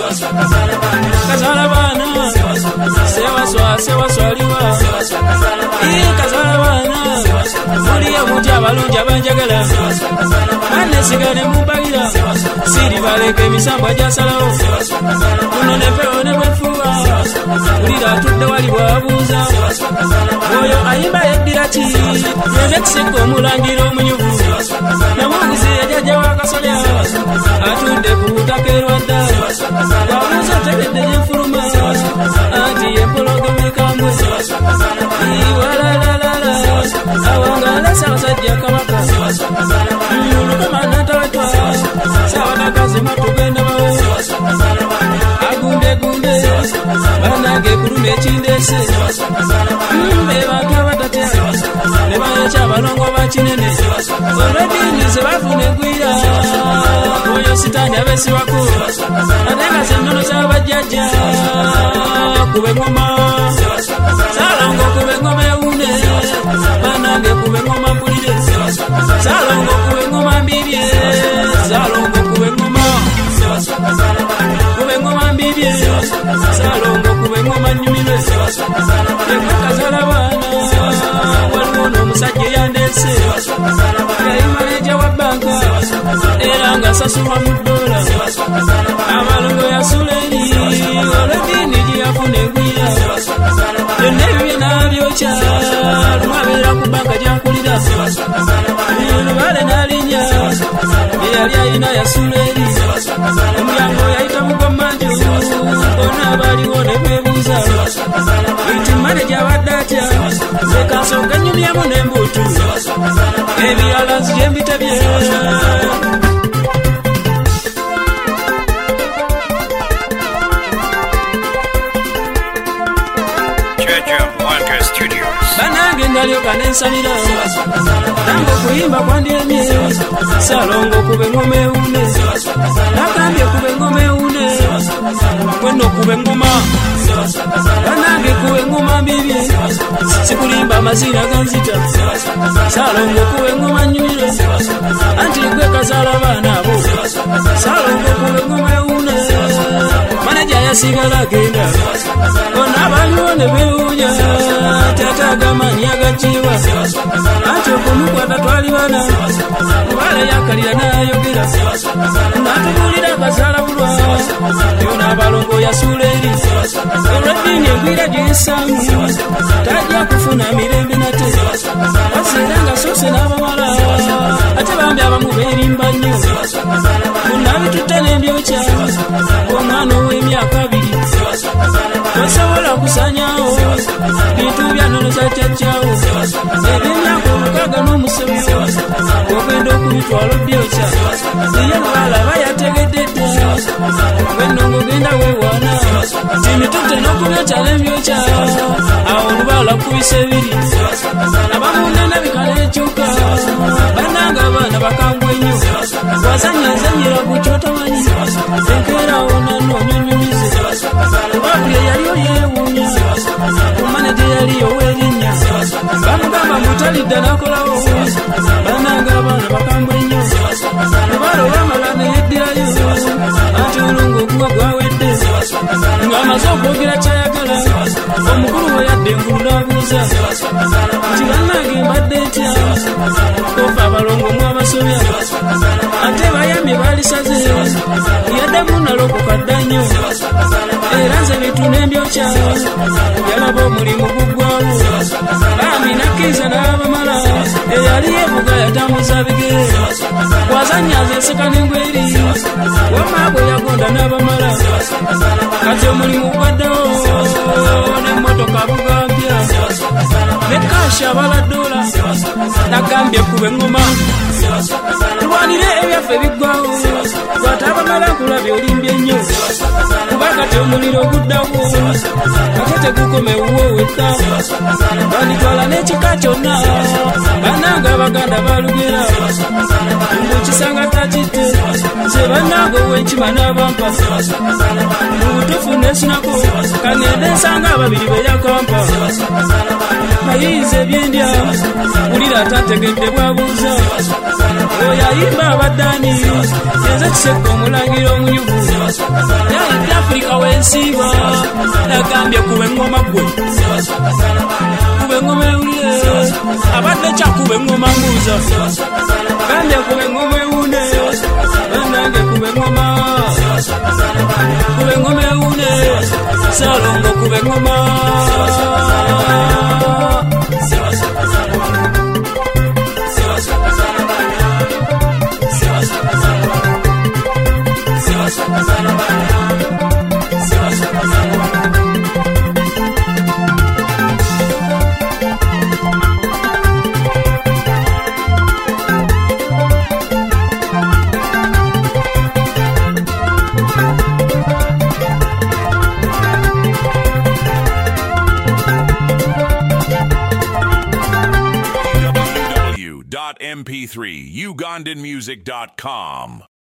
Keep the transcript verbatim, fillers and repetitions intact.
kazalabana sewaswa sewaswaliwa ii kazalabana muliyo muti abalungi abanjagala anesigane mumbalira siri baleka emisambwa gyasalawo kuno nempewo ne bwefuwa bulira atudde wali bwabuuza oyo ayimba yeddira ki yeze kiseka omulangira omunyuvu namuguzi yajajja wakasolya atudde ku butaka erwadda wabuuza otegedde yenfuluma anti yempologoma ekambwe iwalalalala awangala sabasajja kabaka lukama natawetwa sawatakazi matugenda bawo agunde gunde banange kuluma ekindese bebantu abatatya ne bayeca abalongo bakinene olweddiini ze bafuna egwira oyo sitaani abesibako ate nga zennono z'abajjajja kuba engoma salongo kuba engoma ewune banange kuba engoma mpulire salongo kuba engoma mbibye salongo kuba engoma kuba engoma mbibye salongo kuba engoma nnyumirwe yekwekazalabaana waliwo n'omusajja eyandese yayimaneja wa banka era nga sasulwa mu ddola abalongo yasula eri olweddiini gye yafuna egwira byonna ebibye n'abyokya lumwabeera ku banka gy'akulira lubale n'alinnya eyali ayina yasula eri omulyango yayita mugommanju bonna abaaliwo ne beebuuza nti maneja abadde atya ekansonga nnyumyamu n'embuutu ebirala nzije mbitabye banange ndalyoka nensalira nange okuyimba kwandyemye salongo kuba engoma ewune nakambye kuba engoma ewune kwenno kuba engoma banange kuba engoma mbibye sikulimba amazina ganzita salongo kuba engoma nnyumire anti gwe kazalabaana abo salongo kuba engoma ewune maneja yasigala agenda bona abaliwo ne beewuunya tata agamani agajiwa anti okumukwata twali bana mubale yakalira n'ayogera n'atubulira akazalabulwa yona abalongo yasuula eri olweddiini egwira gy'ensaamu tajja kufuna mirembe nate waseera nga soose n'abamala ate bambi abamu beerimba nnyo munabitutte n'embyokya omwana ow'emyaka abiri tosobola kusanyawo bintu byanono kyacacyawo ebyemyaka omukaaga n'omusomi ogenda okubitwala byokya iye lwalaba yategeddedde wenno ng'ogenda weewaana timitutte n'okubyokyala embyokya awo olubaala kubisa ebiri abamunene bikala ekyuka bannanga abaana bakambwe nnyo wazanyazanyira ku kyotamanyi enkeerawo nanoonya nyumize kubabye yaliyo yeewuunya kumaneje yaliyo weerinnya bamugamba mutalidda nakolawo bannanga abaana bakambwe nnyo nebaloba amala neyeddirayo anti olungo okuwa gwawedde ng'amaze okwogera kyayagala omukulu we yadde engulu n'abuuza nti bannange mbadde ntya ofa abalongo mu abasobya ate bayambye baalisaze yaddemu nalokoka dda nnyo era nze bituna embyokya yalaba omulimu guggwawo bambi nakkiriza n'abamala eyali yeevuga yatambuza bigere wazannyaza enseka n'engweri wama bwe yagonda n'abamala kati omulimu gwaddewo n'emmotoka bugambya ne kashi abaladoola nagambye kuba engoma tulwanire ebyaffe biggwawo lwate abamala nkulabye olimbye nnyo kuba kati omuliro oguddawo ate tegukome wuwo wekka banditwala n'ekika kyonna bannanga abaganda balugera ng'okisanga takitte nze bannanga ow'enkima n'abampa mu butuufu nesunako kangende nsanga ababiri be yakampa ayinze byendya wulira atategedde bwabuuza oyo ayimba abaddaani yenze kisekka omulangiro omuyuvu yayidde Afirika w'ensiiba yagambye kuba engoma gwe kuba engoma ewulire abadde kyakuba engoma mbuuza gambye kuba engoma ewune bannange kuba engoma kuba engoma ewune Salongo kuba engoma m p three ugandan music dot com